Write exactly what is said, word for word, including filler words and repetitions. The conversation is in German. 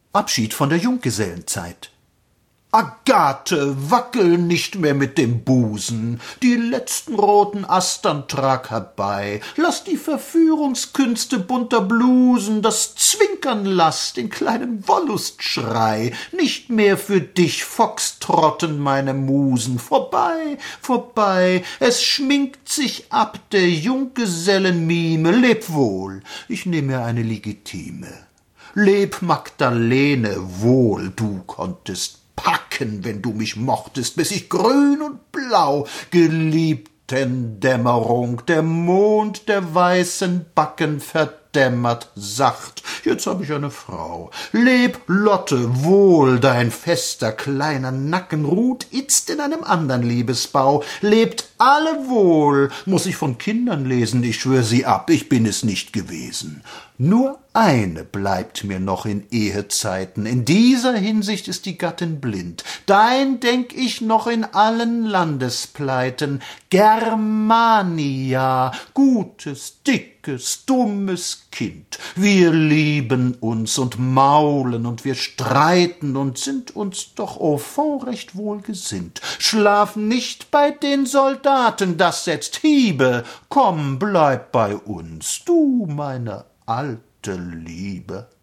Abschied von der Junggesellenzeit. Agathe, wackel nicht mehr mit dem Busen, die letzten roten Astern trag herbei, lass die Verführungskünste bunter Blusen, das Zwinkern lass, den kleinen Wollustschrei, nicht mehr für dich foxtrotten meine Musen, vorbei, vorbei, es schminkt sich ab der Junggesellenmime, leb wohl, ich nehm mir eine legitime. Leb, Magdalene, wohl, du konntest packen, wenn du mich mochtest, bis ich grün und blau, Geliebtendämmerung, der Mond der weißen Backen verdämmert sacht. Jetzt hab ich eine Frau. Leb, Lotte, wohl, dein fester kleiner Nacken ruht itzt in einem andern Liebesbau. Lebt alle wohl, muß ich von Kindern lesen, ich schwör sie ab, ich bin es nicht gewesen. Nur eine bleibt mir noch in Ehezeiten, in dieser Hinsicht ist die Gattin blind. Dein denk ich noch in allen Landespleiten, Germania, gutes, dickes, dummes Kind. Wir lieben uns und maulen und wir streiten und sind uns doch au fond recht wohlgesinnt. Schlaf nicht bei den Soldaten, das setzt Hiebe, komm, bleib bei uns, du meine alte Liebe.